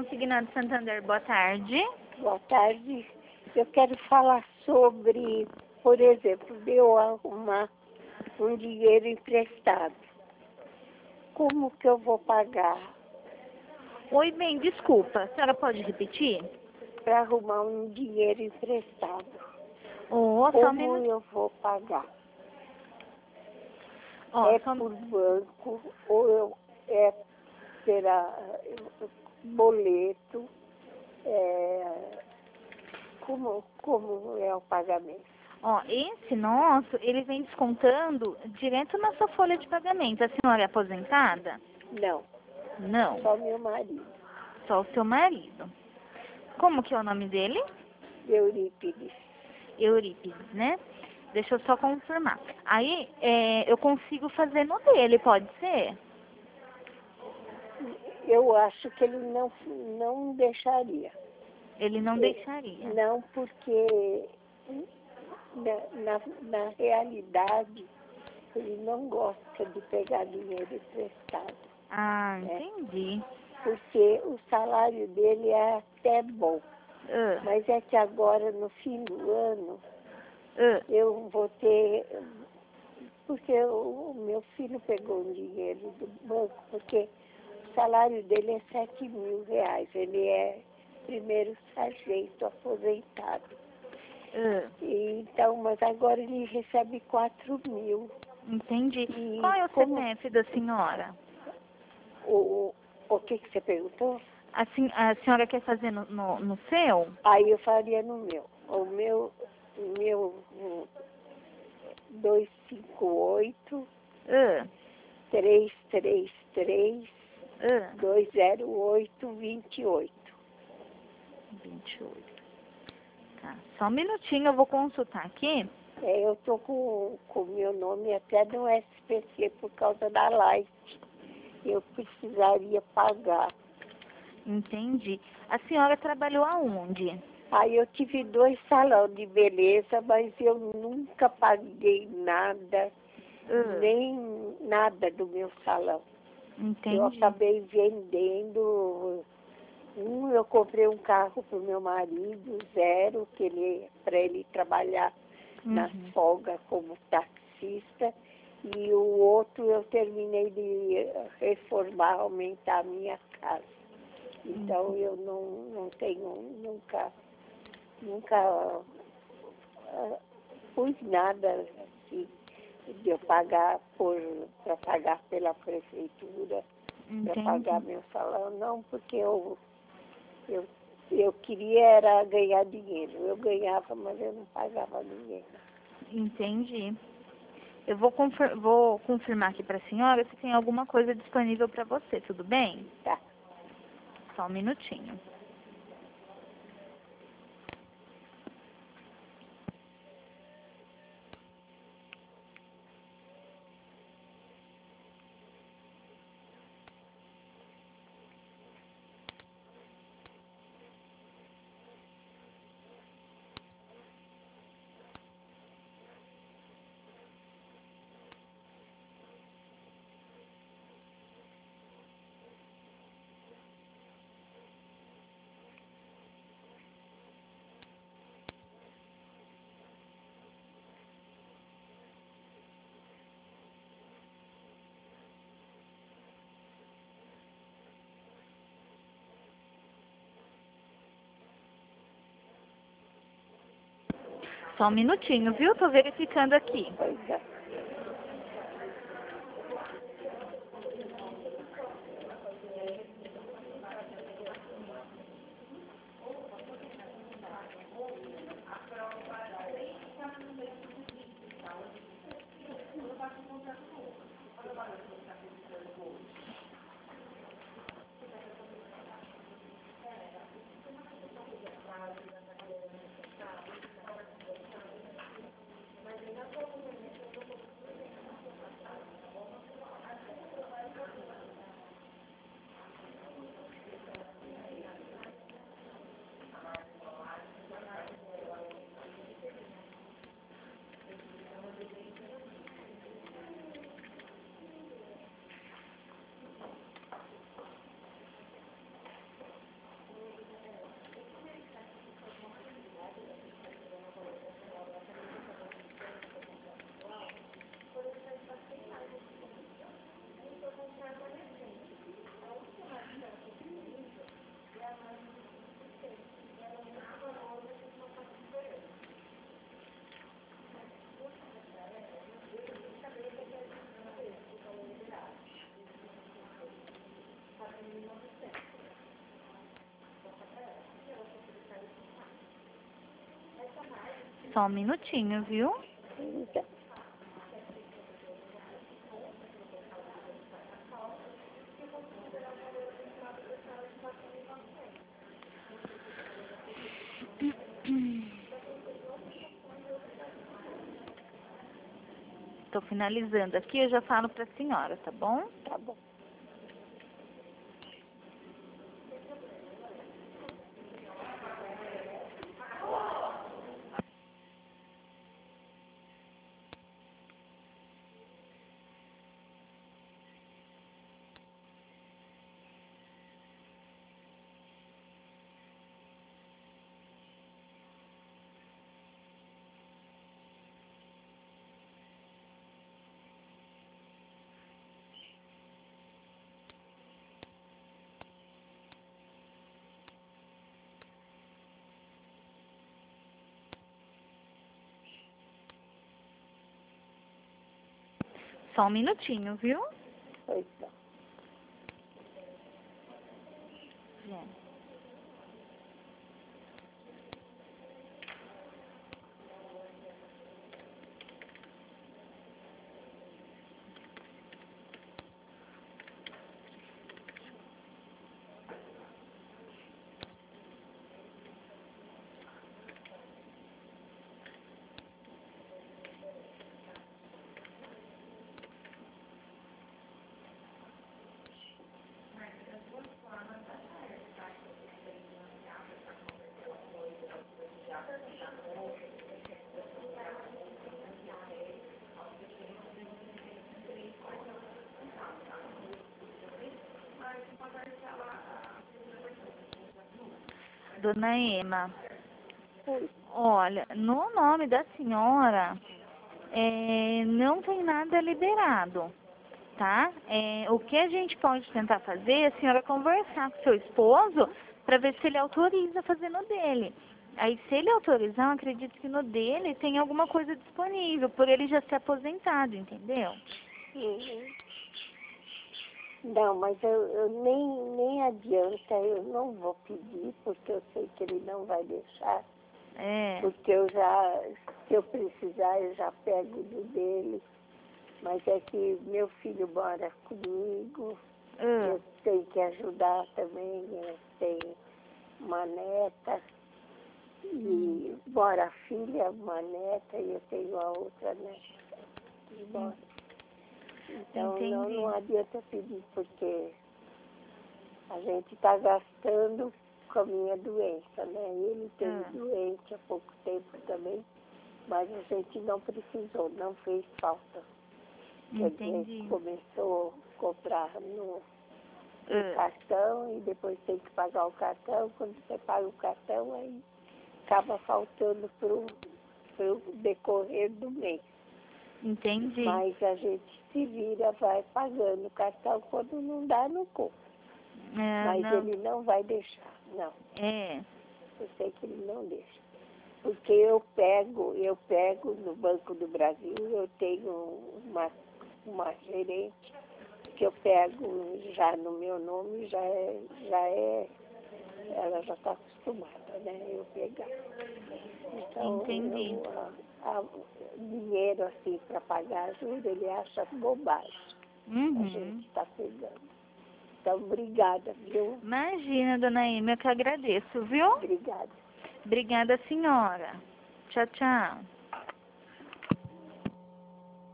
Consignado Santander, boa tarde. Boa tarde. Eu quero falar sobre, por exemplo, de eu arrumar um dinheiro emprestado. Como que eu vou pagar Oi, bem, desculpa, a senhora pode repetir? para arrumar um dinheiro emprestado? Só um Como minuto. eu vou pagar? Ó, É só... por banco ou é pela boleto? Como é o pagamento? Ó, esse nosso, ele vem descontando direto na sua folha de pagamento. A senhora é aposentada? Não, Não, só meu marido, só o seu marido. Como que é o nome dele? Eurípides. Eurípides, né? Deixa eu só confirmar. Aí, eu consigo fazer no dele, pode ser? Eu acho que ele não deixaria. Ele não deixaria. Não, porque na realidade ele não gosta de pegar dinheiro emprestado. Ah, né? entendi. Porque o salário dele é até bom. Ah, Mas é que agora, no fim do ano, ah, eu vou ter... Porque o meu filho pegou um dinheiro do banco, porque o salário dele é 7.000 reais. Ele é primeiro sargento aposentado. Então, mas agora ele recebe 4.000. entendi. E Qual é o como CPF da senhora? o que você perguntou? A senhora quer fazer no seu? Aí eu faria no meu. O meu 258 Ah, 333 ah, 208 28. 28. Tá, só um minutinho, eu vou consultar aqui. Eu tô com o meu nome até no SPC por causa da Light. Eu precisaria pagar. Entendi. A senhora trabalhou aonde? Aí eu tive 2 salões de beleza, mas eu nunca paguei nada, nem nada do meu salão. Eu Entendi. acabei vendendo. Eu comprei um carro para o meu marido, zero, para ele trabalhar na folga como taxista. E o outro eu terminei de reformar, aumentar a minha casa. Então eu não tenho, nunca pus nada assim, de eu pagar para pagar pela prefeitura, para pagar Entendi. meu salário, não, porque eu queria era ganhar dinheiro. Eu ganhava, mas eu não pagava ninguém. Entendi. Eu vou confirmar aqui para a senhora se tem alguma coisa disponível para você, tudo bem? Tá. Só um minutinho. Só um minutinho, viu? Tô verificando aqui. Pois é. Só um minutinho, viu? Então, Tô finalizando aqui, eu já falo pra senhora, tá bom? tá bom. Só um minutinho, viu? Pois não. Gente. Dona Ema, Pois, olha, no nome da senhora, não tem nada liberado, tá? O que a gente pode tentar fazer é a senhora conversar com seu esposo para ver se ele autoriza fazer no dele. Aí, se ele autorizar, eu acredito que no dele tem alguma coisa disponível, por ele já ser aposentado, entendeu? uhum. Não, mas eu nem adianta, eu não vou pedir, porque eu sei que ele não vai deixar. É. Porque eu já, se eu precisar, eu já pego do dele. Mas é que meu filho mora comigo, eu tenho que ajudar também, eu tenho uma neta, e mora a filha, uma neta, e eu tenho a outra neta que mora. Então Entendi. não adianta pedir, porque a gente está gastando com a minha doença, né? Ele teve doente há pouco tempo também, mas a gente não precisou, não fez falta. A Entendi. gente começou a comprar no cartão e depois tem que pagar o cartão. Quando você paga o cartão, aí acaba faltando para o decorrer do mês. Entendi. Mas a gente se vira, vai pagando o cartão, quando não dá, não compra. Mas Não. ele não vai deixar, não. É. Eu sei que ele não deixa. Porque eu pego no Banco do Brasil, eu tenho uma gerente que eu pego já no meu nome, ela já está acostumada, né? Eu pegar. Então, Entendi. dinheiro assim para pagar ajuda, ele acha bobagem. A gente está pegando. Então, obrigada, viu? Imagina, dona Ema, eu que agradeço, viu? Obrigada. Obrigada, senhora. Tchau, tchau.